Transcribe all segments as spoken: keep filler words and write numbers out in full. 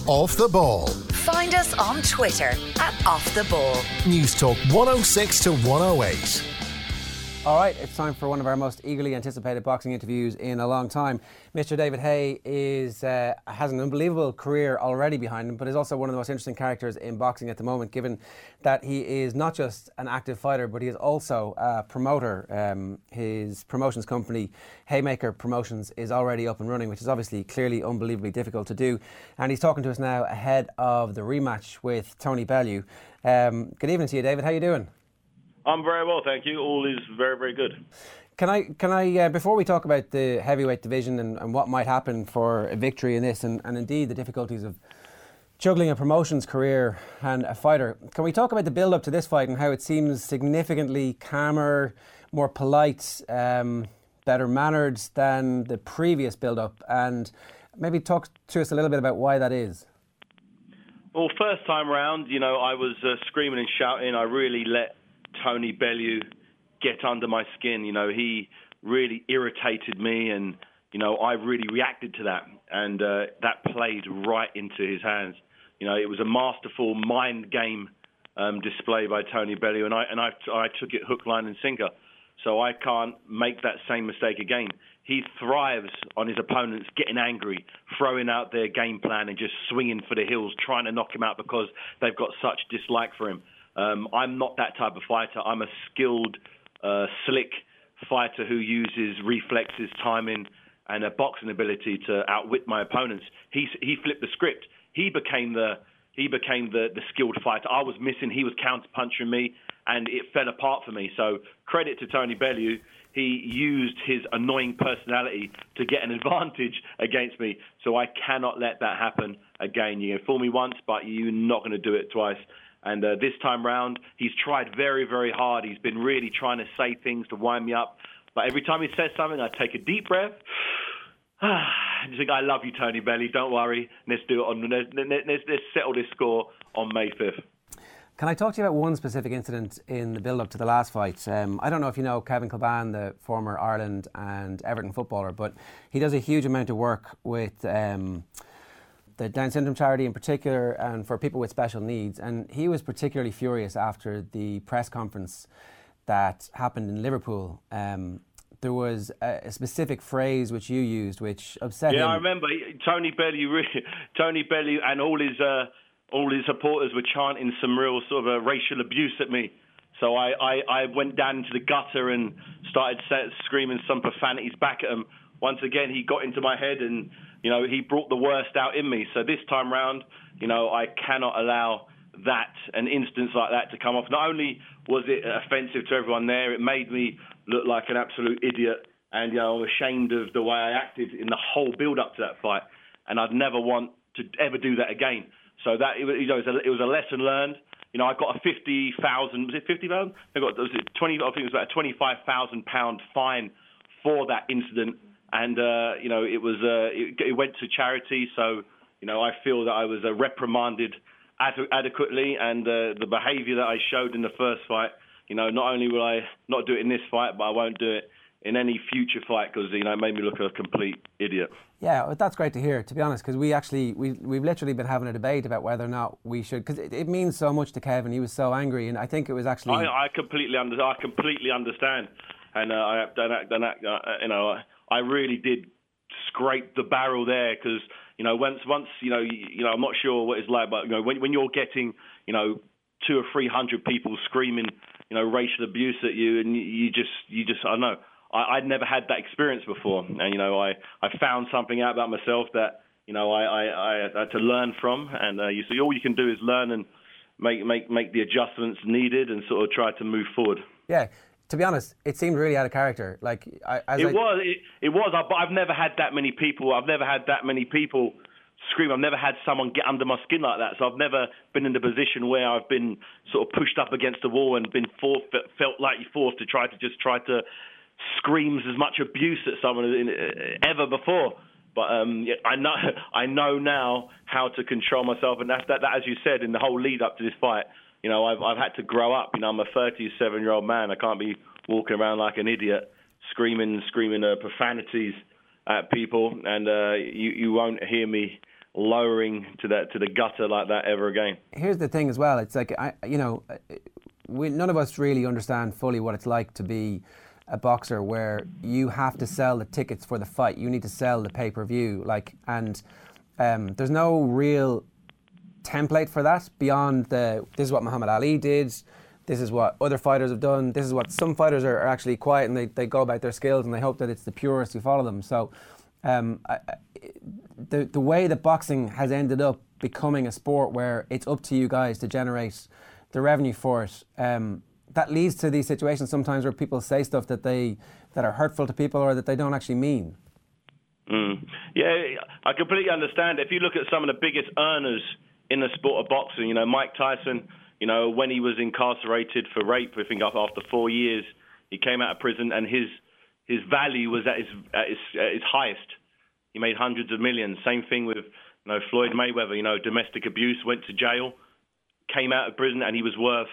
Off the Ball. Find us on Twitter at Off the Ball. News Talk one oh six to one oh eight. All right, it's time for one of our most eagerly anticipated boxing interviews in a long time. Mister David Haye is uh, has an unbelievable career already behind him, but is also one of the most interesting characters in boxing at the moment, given that he is not just an active fighter, but he is also a promoter. Um, his promotions company, Haymaker Promotions, is already up and running, which is obviously clearly unbelievably difficult to do. And he's talking to us now ahead of the rematch with Tony Bellew. Um, good evening to you, David. How are you doing? I'm very well, thank you. All is very, very good. Can I, can I, uh, before we talk about the heavyweight division and, and what might happen for a victory in this, and, and indeed the difficulties of juggling a promotions career and a fighter, can we talk about the build-up to this fight and how it seems significantly calmer, more polite, um, better mannered than the previous build-up, and maybe talk to us a little bit about why that is? Well, first time round, you know, I was uh, screaming and shouting. I really let Tony Bellew get under my skin. You know, he really irritated me, and, you know, I really reacted to that, and uh, that played right into his hands. You know, it was a masterful mind game um, display by Tony Bellew, and I and I, I took it hook, line, and sinker. So I can't make that same mistake again. He thrives on his opponents getting angry, throwing out their game plan, and just swinging for the hills, trying to knock him out because they've got such dislike for him. Um, I'm not that type of fighter. I'm a skilled, uh, slick fighter who uses reflexes, timing, and a boxing ability to outwit my opponents. He he flipped the script. He became the he became the, the skilled fighter. I was missing. He was counter-punching me, and it fell apart for me. So credit to Tony Bellew. He used his annoying personality to get an advantage against me. So I cannot let that happen again. You can fool me once, but you're not going to do it twice. And uh, this time round, he's tried very, very hard. He's been really trying to say things to wind me up. But every time he says something, I take a deep breath. And you think, I love you, Tony Bellew. Don't worry. Let's do it on. Let's, let's, let's settle this score on May fifth. Can I talk to you about one specific incident in the build-up to the last fight? Um, I don't know if you know Kevin Kilbane, the former Ireland and Everton footballer, but he does a huge amount of work with Um, the Down syndrome charity in particular, and for people with special needs. And he was particularly furious after the press conference that happened in Liverpool. Um, there was a, a specific phrase which you used, which upset yeah, him. Yeah, I remember Tony Bellew, Tony Bellew, and all his uh, all his supporters were chanting some real sort of uh, racial abuse at me. So I, I, I went down into the gutter and started set, screaming some profanities back at him. Once again, he got into my head, and you know, he brought the worst out in me. So this time round, you know, I cannot allow that, an instance like that, to come off. Not only was it offensive to everyone there, it made me look like an absolute idiot. And, you know, I'm ashamed of the way I acted in the whole build-up to that fight. And I'd never want to ever do that again. So that, you know, it was a, it was a lesson learned. You know, I got a fifty thousand, was it fifty thousand? I got, was it twenty, I think it was about a twenty-five thousand pound fine for that incident. And, uh, you know, it was uh, it, it went to charity. So, you know, I feel that I was uh, reprimanded ad- adequately. And uh, the behaviour that I showed in the first fight, you know, not only will I not do it in this fight, but I won't do it in any future fight because, you know, it made me look a complete idiot. Yeah, that's great to hear, to be honest, because we actually, we, we've literally been having a debate about whether or not we should, because it, it means so much to Kevin. He was so angry, and I think it was actually... I, I completely under, I completely understand. And, uh, I, done that, done that, uh, you know... I, I really did scrape the barrel there because, you know, once, once you know, you, you know, I'm not sure what it's like, but, you know, when, when you're getting, you know, two or three hundred people screaming, you know, racial abuse at you, and you, you just, you just, I don't know, I, I'd never had that experience before. And, you know, I, I found something out about myself that, you know, I, I, I had to learn from. And uh, you see, all you can do is learn and make, make, make the adjustments needed and sort of try to move forward. Yeah. To be honest, it seemed really out of character. Like I, as it I... was, it, it was. But I've never had that many people. I've never had that many people scream. I've never had someone get under my skin like that. So I've never been in a position where I've been sort of pushed up against the wall and been for, felt like you're forced to try to just try to scream as much abuse at someone in, uh, ever before. But um, yeah, I know, I know now how to control myself, and that's that, that. As you said, in the whole lead up to this fight. You know, I've I've had to grow up. You know, I'm a thirty-seven-year-old man. I can't be walking around like an idiot, screaming, screaming uh, profanities at people. And uh, you you won't hear me lowering to that to the gutter like that ever again. Here's the thing as well. It's like, I, you know, we, none of us really understand fully what it's like to be a boxer where you have to sell the tickets for the fight. You need to sell the pay-per-view. Like, and um, there's no real template for that beyond the, this is what Muhammad Ali did, this is what other fighters have done, this is what some fighters are, are actually quiet and they, they go about their skills and they hope that it's the purists who follow them. So um, I, the, the way that boxing has ended up becoming a sport where it's up to you guys to generate the revenue for it, um, that leads to these situations sometimes where people say stuff that they that are hurtful to people or that they don't actually mean. Mm. Yeah, I completely understand. If you look at some of the biggest earners in the sport of boxing, you know, Mike Tyson, you know, when he was incarcerated for rape, I think after four years, he came out of prison and his his value was at his, at his, at his highest. He made hundreds of millions. Same thing with, you know, Floyd Mayweather, you know, domestic abuse, went to jail, came out of prison, and he was worth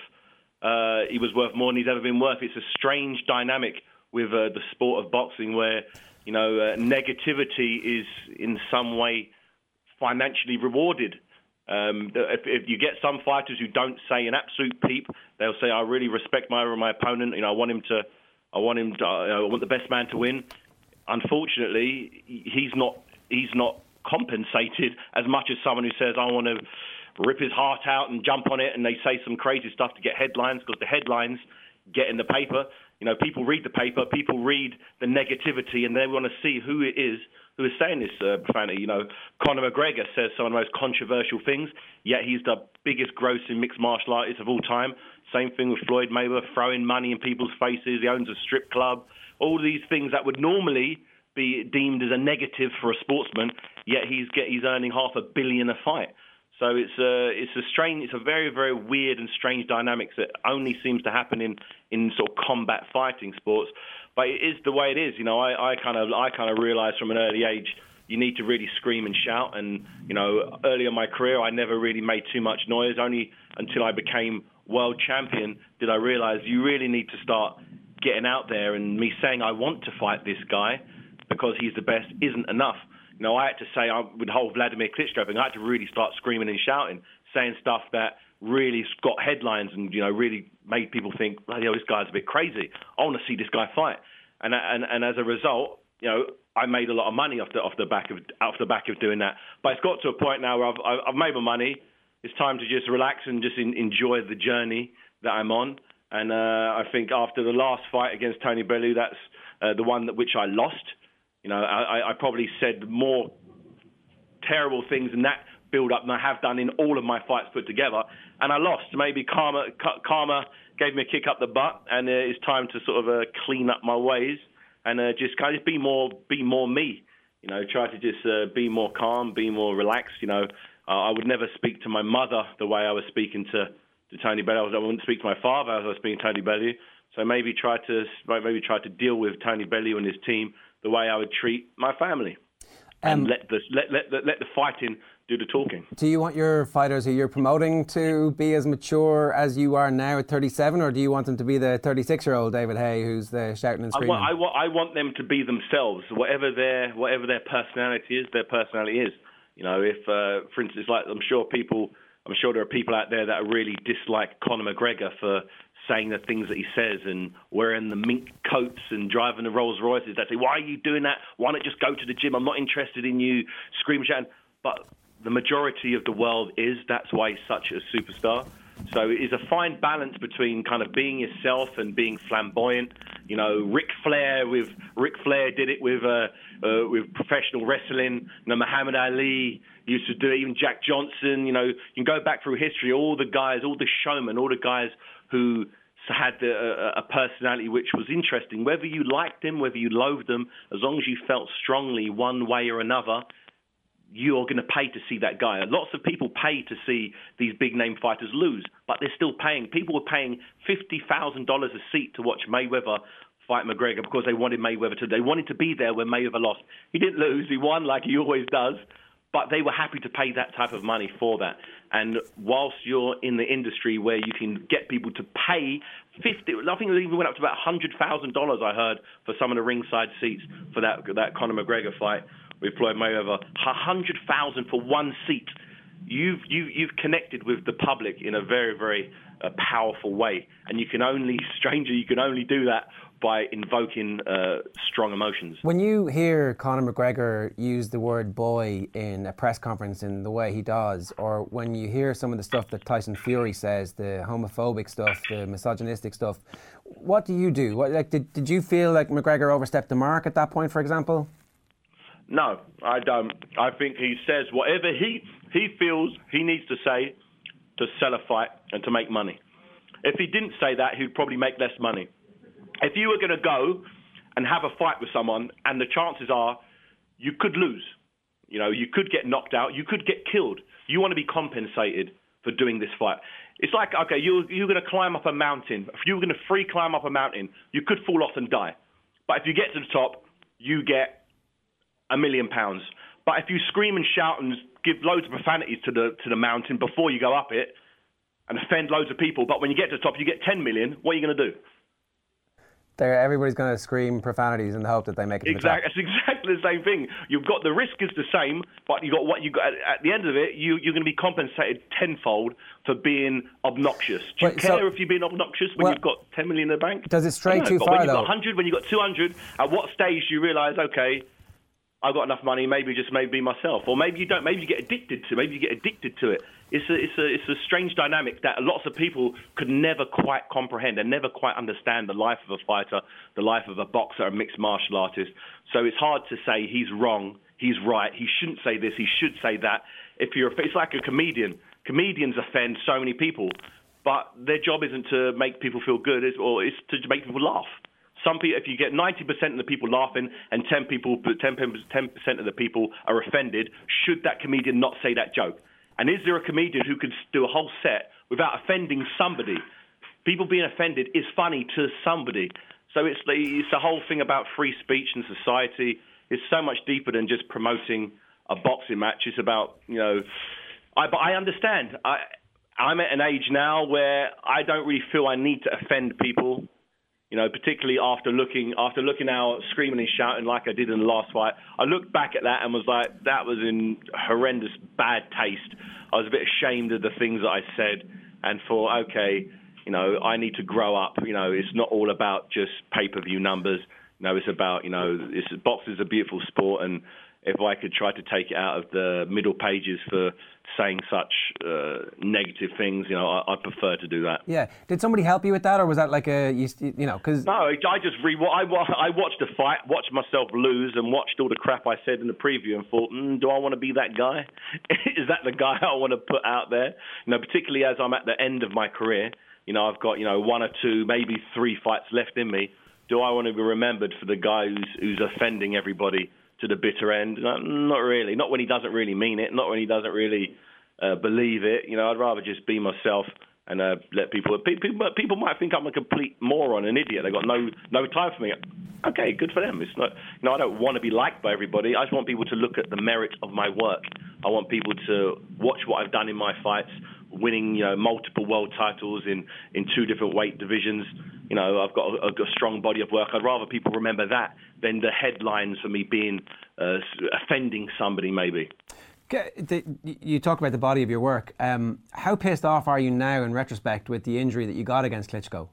Uh, he was worth more than he's ever been worth. It's a strange dynamic with uh, the sport of boxing where, you know, uh, negativity is in some way financially rewarded. Um, if, if you get some fighters who don't say an absolute peep, they'll say, "I really respect my my opponent. You know, I want him to, I want him to, uh, I want the best man to win." Unfortunately, he's not he's not compensated as much as someone who says, "I want to rip his heart out and jump on it," and they say some crazy stuff to get headlines, because the headlines get in the paper. You know, people read the paper, people read the negativity, and they want to see who it is who is saying this uh, profanity. You know, Conor McGregor says some of the most controversial things, yet he's the biggest grossing mixed martial artist of all time. Same thing with Floyd Mayweather, throwing money in people's faces. He owns a strip club. All these things that would normally be deemed as a negative for a sportsman, yet he's get, he's earning half a billion a fight. So it's a it's a strange, it's a very very weird and strange dynamics that only seems to happen in, in sort of combat fighting sports. But it is the way it is. You know, I, I kind of I kind of realised from an early age you need to really scream and shout. And you know, early in my career I never really made too much noise. Only until I became world champion did I realise you really need to start getting out there. And me saying I want to fight this guy because he's the best isn't enough. You know, I had to say, I, with the whole Vladimir Klitschko thing, I had to really start screaming and shouting, saying stuff that really got headlines and, you know, really made people think, bloody hell, this guy's a bit crazy. I want to see this guy fight. And and and as a result, you know, I made a lot of money off the off the back of off the back of doing that. But it's got to a point now where I've I've made my money. It's time to just relax and just in, enjoy the journey that I'm on. And uh, I think after the last fight against Tony Bellew, that's uh, the one that which I lost. You know, I, I probably said more terrible things in that build-up than I have done in all of my fights put together, and I lost. Maybe karma, karma gave me a kick up the butt, and uh, it's time to sort of uh, clean up my ways and uh, just kind of be more, be more me. You know, try to just uh, be more calm, be more relaxed. You know, uh, I would never speak to my mother the way I was speaking to, to Tony Bellew. I wouldn't speak to my father as I was speaking to Tony Bellew. So maybe try to maybe try to deal with Tony Bellew and his team the way I would treat my family, and um, let the let, let let the fighting do the talking. Do you want your fighters who you're promoting to be as mature as you are now at thirty-seven, or do you want them to be the thirty-six-year-old David Haye who's the shouting and screaming? I want, I want I want them to be themselves, whatever their whatever their personality is. Their personality is. You know, if uh, for instance, like I'm sure people, I'm sure there are people out there that really dislike Conor McGregor for saying the things that he says and wearing the mink coats and driving the Rolls Royces. They say, "Why are you doing that? Why not just go to the gym? I'm not interested in you screaming, shouting." But the majority of the world is. That's why he's such a superstar. So it is a fine balance between kind of being yourself and being flamboyant. You know, Ric Flair with Ric Flair did it with uh, uh, with professional wrestling. You know, Muhammad Ali used to do it. Even Jack Johnson. You know, you can go back through history. All the guys, all the showmen, all the guys who had the, uh, a personality which was interesting. Whether you liked them, whether you loathed them, as long as you felt strongly one way or another, you're going to pay to see that guy. Lots of people pay to see these big-name fighters lose, but they're still paying. People were paying fifty thousand dollars a seat to watch Mayweather fight McGregor because they wanted Mayweather to. They wanted to be there when Mayweather lost. He didn't lose. He won like he always does. But they were happy to pay that type of money for that. And whilst you're in the industry where you can get people to pay fifty, I think it even went up to about one hundred thousand dollars, I heard, for some of the ringside seats for that that Conor McGregor fight. with Floyd Mayweather, one hundred thousand for one seat. You've, you, you've connected with the public in a very, very uh, powerful way. And you can only, stranger, you can only do that by invoking uh, strong emotions. When you hear Conor McGregor use the word boy in a press conference in the way he does, or when you hear some of the stuff that Tyson Fury says, the homophobic stuff, the misogynistic stuff, what do you do? What, like, did, did you feel like McGregor overstepped the mark at that point, for example? No, I don't. I think he says whatever he, he feels he needs to say to sell a fight and to make money. If he didn't say that, he'd probably make less money. If you were going to go and have a fight with someone, and the chances are you could lose, you know, you could get knocked out, you could get killed. You want to be compensated for doing this fight. It's like, okay, you're, you're going to climb up a mountain. If you were going to free climb up a mountain, you could fall off and die. But if you get to the top, you get a million pounds. But if you scream and shout and give loads of profanities to the to the mountain before you go up it and offend loads of people, but when you get to the top, you get ten million, what are you going to do? There, everybody's going to scream profanities in the hope that they make it to exactly, the top. It's exactly the same thing. You've got the risk is the same, but you got what you got at the end of it. You, you're going to be compensated tenfold for being obnoxious. Do you Wait, care so, if you're being obnoxious when well, you've got ten million in the bank? Does it stray too but far when you've though? got one hundred, when you've got two hundred, at what stage do you realise, okay, I've got enough money, maybe just maybe be myself, or maybe you don't. Maybe you get addicted to. Maybe you get addicted to it. It's a it's a it's a strange dynamic that lots of people could never quite comprehend and never quite understand the life of a fighter, the life of a boxer, a mixed martial artist. So it's hard to say he's wrong, he's right, he shouldn't say this, he should say that. If you're, it's like a comedian. Comedians offend so many people, but their job isn't to make people feel good, or it's to make people laugh. Some people, if you get ninety percent of the people laughing and ten people, ten percent of the people are offended, should that comedian not say that joke? And is there a comedian who could do a whole set without offending somebody? People being offended is funny to somebody. So it's the, it's the whole thing about free speech and society. It's so much deeper than just promoting a boxing match. It's about, you know, I, but I understand. I, I'm at an age now where I don't really feel I need to offend people. You know, particularly after looking after looking out, screaming and shouting like I did in the last fight. I looked back at that and was like, that was in horrendous bad taste. I was a bit ashamed of the things that I said and thought, okay, you know, I need to grow up. You know, it's not all about just pay-per-view numbers. You know, it's about, you know, it's, boxing is a beautiful sport, and if I could try to take it out of the middle pages for saying such uh, negative things, you know, I, I prefer to do that. Yeah. Did somebody help you with that, or was that like a, you, you know, because... No, I just re- I, I watched the fight, watched myself lose, and watched all the crap I said in the preview and thought, mm, do I want to be that guy? Is that the guy I want to put out there? You know, particularly as I'm at the end of my career, you know, I've got, you know, one or two, maybe three fights left in me. Do I want to be remembered for the guy who's, who's offending everybody to the bitter end? No, not really. Not when he doesn't really mean it. Not when he doesn't really uh, believe it. You know, I'd rather just be myself and uh, let people, people. People might think I'm a complete moron, an idiot. They got no no time for me. Okay, good for them. It's not. You know, I don't want to be liked by everybody. I just want people to look at the merit of my work. I want people to watch what I've done in my fights, winning, you know, multiple world titles in, in two different weight divisions. You know, I've got a, a strong body of work. I'd rather people remember that than the headlines for me being uh, offending somebody, maybe. You talk about the body of your work. Um, how pissed off are you now, in retrospect, with the injury that you got against Klitschko?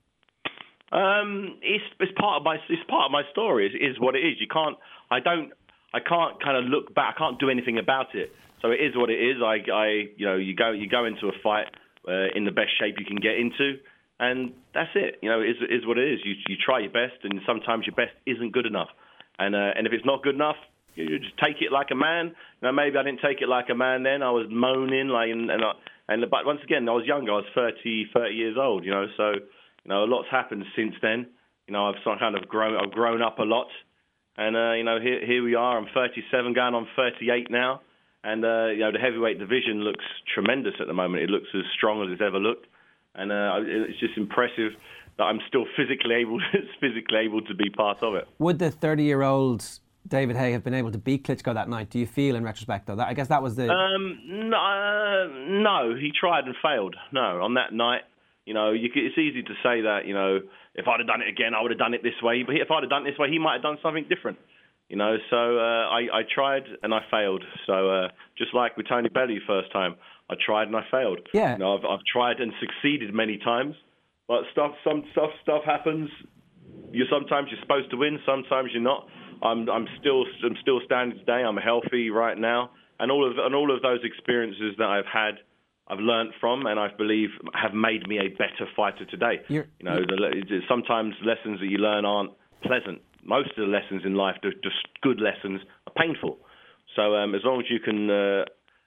Um, it's, it's part of my it's part of my story. It is what it is. You can't. I don't. I can't kind of look back. I can't do anything about it. So it is what it is. I, I you know, you go you go into a fight uh, in the best shape you can get into. And that's it. You know, it is, it is what it is. You you try your best, and sometimes your best isn't good enough. And uh, and if it's not good enough, you just take it like a man. You know, maybe I didn't take it like a man then. I was moaning, like, and and, I, and but once again, I was younger. I was thirty, thirty years old. You know, so you know, a lot's happened since then. You know, I've sort of kind of grown. I've grown up a lot, and uh, you know, here here we are. I'm thirty-seven, going on thirty-eight now, and uh, you know, the heavyweight division looks tremendous at the moment. It looks as strong as it's ever looked. And uh, it's just impressive that I'm still physically able, physically able to be part of it. Would the thirty-year-old David Haye have been able to beat Klitschko that night? Do you feel, in retrospect, though? That, I guess that was the. Um, no, uh, no, he tried and failed. No, on that night, you know, you could, it's easy to say that, you know, if I'd have done it again, I would have done it this way. But if I'd have done it this way, he might have done something different. You know, so uh, I, I tried and I failed. So uh, just like with Tony Bellew first time, I tried and I failed. Yeah. You know, I've, I've tried and succeeded many times, but stuff, some stuff, stuff happens. You sometimes you're supposed to win, sometimes you're not. I'm, I'm still, I'm still standing today. I'm healthy right now, and all of, and all of those experiences that I've had, I've learned from, and I believe have made me a better fighter today. You're, you know, the, sometimes lessons that you learn aren't pleasant. Most of the lessons in life, just good lessons, are painful. So um, as long as you can uh,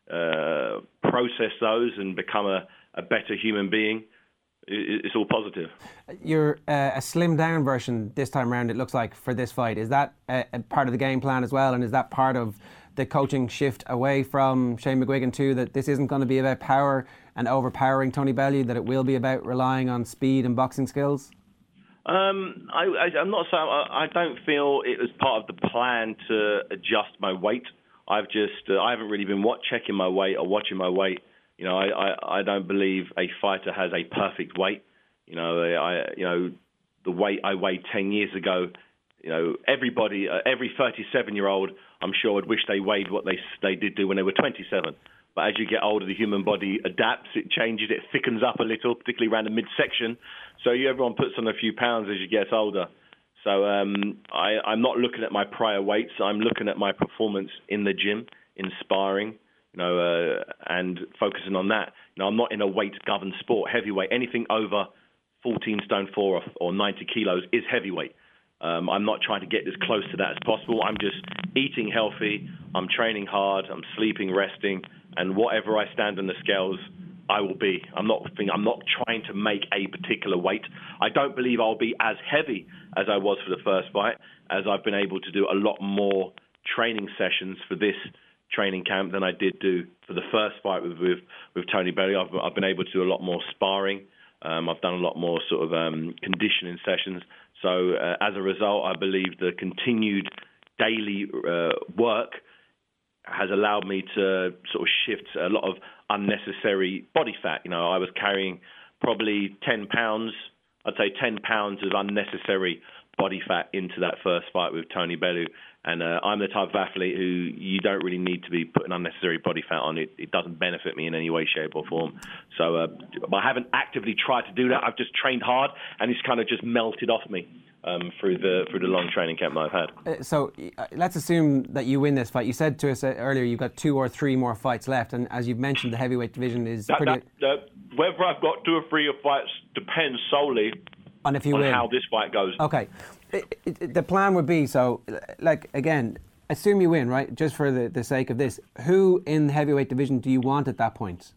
uh, process those and become a, a better human being, it, it's all positive. You're uh, a slimmed down version this time around, it looks like, for this fight. Is that a, a part of the game plan as well? And is that part of the coaching shift away from Shane McGuigan too, that this isn't going to be about power and overpowering Tony Bellew, that it will be about relying on speed and boxing skills? Um, I, I, I'm not saying I, I don't feel it was part of the plan to adjust my weight. I've just uh, I haven't really been watch, checking my weight or watching my weight. You know, I, I, I don't believe a fighter has a perfect weight. You know, I you know the weight I weighed ten years ago. You know, everybody, uh, every thirty-seven-year-old, I'm sure would wish they weighed what they they did do when they were twenty-seven. But as you get older, the human body adapts, it changes, it thickens up a little, particularly around the midsection. So you, everyone puts on a few pounds as you get older. So um, I, I'm not looking at my prior weights. I'm looking at my performance in the gym, in sparring, you know, uh, and focusing on that. You know, I'm not in a weight-governed sport. Heavyweight, anything over fourteen stone four or, or ninety kilos is heavyweight. Um, I'm not trying to get as close to that as possible. I'm just eating healthy. I'm training hard. I'm sleeping, resting, and whatever I stand on the scales, I will be. I'm not. I'm not trying to make a particular weight. I don't believe I'll be as heavy as I was for the first fight, as I've been able to do a lot more training sessions for this training camp than I did do for the first fight with with, with Tony Bellew. I've, I've been able to do a lot more sparring. Um, I've done a lot more sort of um, conditioning sessions. So uh, as a result, I believe the continued daily uh, work has allowed me to sort of shift a lot of unnecessary body fat. You know, I was carrying probably ten pounds, I'd say ten pounds of unnecessary body fat into that first fight with Tony Bellew. And uh, I'm the type of athlete who you don't really need to be putting unnecessary body fat on. It, it doesn't benefit me in any way, shape or form. So uh, I haven't actively tried to do that. I've just trained hard, and it's kind of just melted off me um, through the through the long training camp that I've had. Uh, so uh, let's assume that you win this fight. You said to us uh, earlier you've got two or three more fights left, and as you've mentioned, the heavyweight division is that, pretty... That, uh, whether I've got two or three fights depends solely on, if you on win. how this fight goes. Okay. It, it, the plan would be, so, like, again, assume you win, right? Just for the, the sake of this, who in the heavyweight division do you want at that point?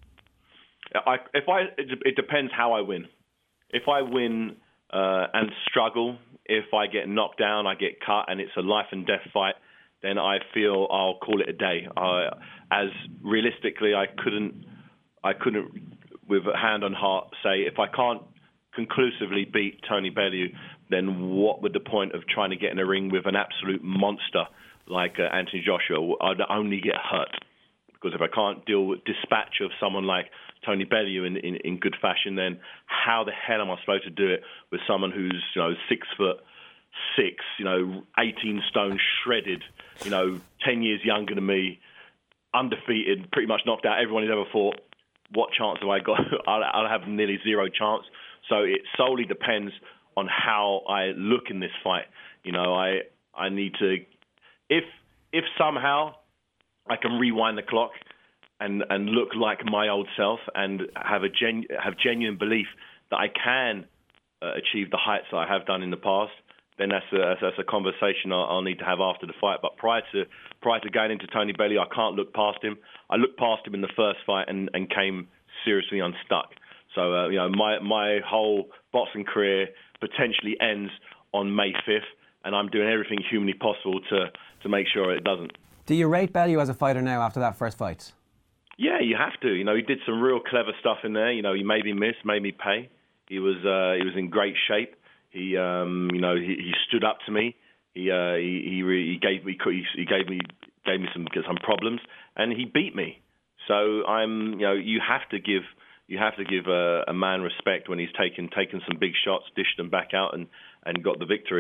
I, if I, it, it depends how I win. If I win uh, and struggle, if I get knocked down, I get cut, and it's a life and death fight, then I feel I'll call it a day. Uh, as realistically, I couldn't, I couldn't, with a hand on heart, say if I can't conclusively beat Tony Bellew, then what would the point of trying to get in a ring with an absolute monster like uh, Anthony Joshua? I'd only get hurt. Because if I can't deal with dispatch of someone like Tony Bellew in, in, in good fashion, then how the hell am I supposed to do it with someone who's, you know, six foot six, you know, eighteen stone shredded, you know, ten years younger than me, undefeated, pretty much knocked out everyone he's ever fought. What chance have I got? I'll, I'll have nearly zero chance. So it solely depends on how I look in this fight. You know, I I need to, if if somehow I can rewind the clock and, and look like my old self and have a genu- have genuine belief that I can uh, achieve the heights that I have done in the past, then that's a, that's a conversation I'll, I'll need to have after the fight. But prior to prior to going into Tony Bellew, I can't look past him. I looked past him in the first fight and, and came seriously unstuck. So, uh, you know, my my whole boxing career potentially ends on May fifth, and I'm doing everything humanly possible to, to make sure it doesn't. Do you rate Bellew as a fighter now after that first fight? Yeah, you have to. You know, he did some real clever stuff in there. You know, he made me miss, made me pay. He was uh, he was in great shape. He, um, you know, he, he stood up to me. He uh, he he, re- he gave me he gave me gave me some some problems, and he beat me. So I'm, you know, you have to give. You have to give a, a man respect when he's taken taken some big shots, dished them back out, and, and got the victory.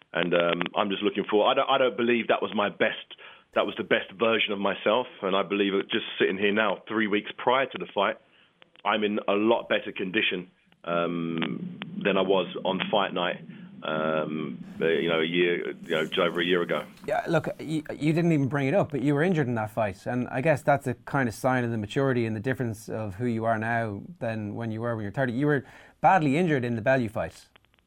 and um, I'm just looking for. I don't, I don't believe that was my best. That was the best version of myself, and I believe it. Just sitting here now, three weeks prior to the fight, I'm in a lot better condition um, than I was on fight night. Um, you know, a year, you know, just over a year ago. Yeah, look, you, you didn't even bring it up, but you were injured in that fight, and I guess that's a kind of sign of the maturity and the difference of who you are now than when you were when you were thirty. You were badly injured in the Bellew fight.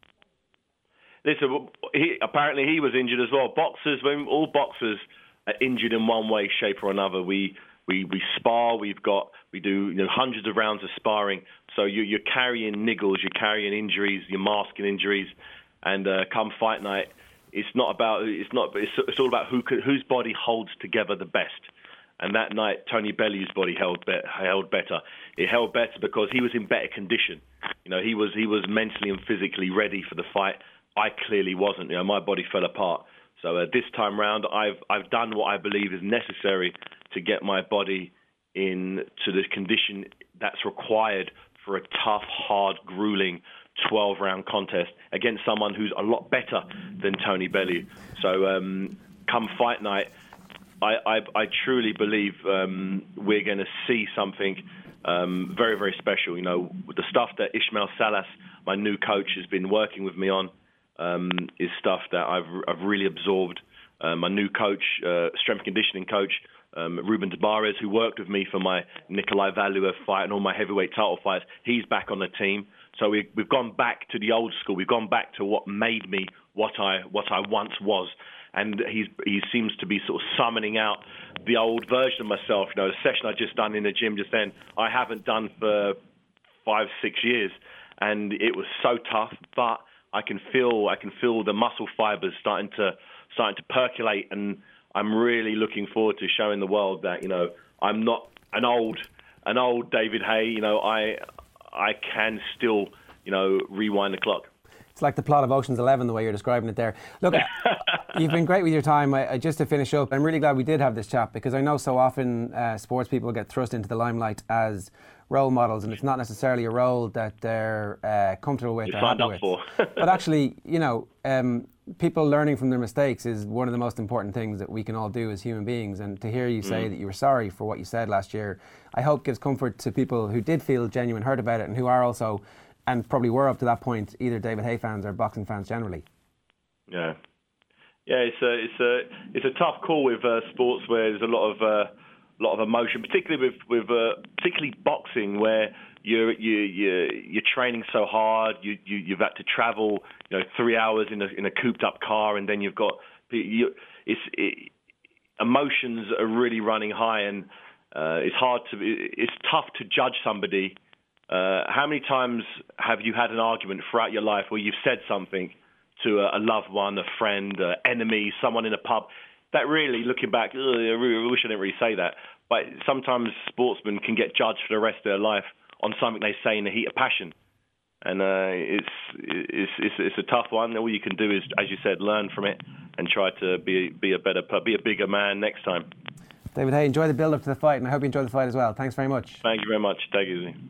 Listen, he, apparently he was injured as well. Boxers, all boxers are injured in one way, shape, or another. We we we spar. We've got we do you know hundreds of rounds of sparring. So you, you're carrying niggles, you're carrying injuries, you're masking injuries. And uh, come fight night, it's not about it's not it's, it's all about who could, whose body holds together the best. And that night, Tony Bellew's body held be, held better. It held better because he was in better condition. You know, he was he was mentally and physically ready for the fight. I clearly wasn't. You know, my body fell apart. So uh, this time round, I've I've done what I believe is necessary to get my body in to the condition that's required for a tough, hard, grueling twelve-round contest against someone who's a lot better than Tony Bellew. So um, come fight night, I, I, I truly believe um, we're going to see something um, very, very special. You know, the stuff that Ismail Salas, my new coach, has been working with me on um, is stuff that I've, I've really absorbed. Uh, my new coach, uh, strength conditioning coach, um, Ruben Tabares, who worked with me for my Nikolai Valuev fight and all my heavyweight title fights, he's back on the team. So we, we've gone back to the old school. We've gone back to what made me what I what I once was, and he's he seems to be sort of summoning out the old version of myself. You know, the session I just done in the gym just then, I haven't done for five six years, and it was so tough. But I can feel I can feel the muscle fibers starting to starting to percolate, and I'm really looking forward to showing the world that you know I'm not an old an old David Haye. You know, I. I can still, you know, rewind the clock. It's like the plot of Ocean's Eleven, the way you're describing it there. Look, you've been great with your time. I, I, just to finish up, I'm really glad we did have this chat because I know so often uh, sports people get thrust into the limelight as role models, and it's not necessarily a role that they're uh, comfortable with. You or signed happy up with. for. But actually, you know, um, people learning from their mistakes is one of the most important things that we can all do as human beings. And to hear you say mm. that you were sorry for what you said last year, I hope gives comfort to people who did feel genuine hurt about it and who are also, and probably were up to that point, either David Haye fans or boxing fans generally. Yeah, yeah, it's a it's a it's a tough call with uh, sports where there's a lot of uh, lot of emotion, particularly with with uh, particularly boxing where you're you you you're training so hard. You you you've had to travel, you know, three hours in a in a cooped up car, and then you've got you. It's it, emotions are really running high, and uh, it's hard to it's tough to judge somebody. Uh, how many times have you had an argument throughout your life where you've said something to a, a loved one, a friend, an enemy, someone in a pub that really, looking back, I really wish I didn't really say that. But sometimes sportsmen can get judged for the rest of their life on something they say in the heat of passion, and uh, it's, it's it's it's a tough one. All you can do is, as you said, learn from it and try to be be a better, be a bigger man next time. David Haye, enjoy the build-up to the fight, and I hope you enjoy the fight as well. Thanks very much. Thank you very much. Take it easy.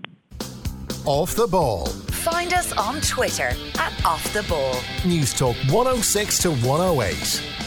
Off the Ball. Find us on Twitter at Off the Ball. News Talk one oh six to one oh eight.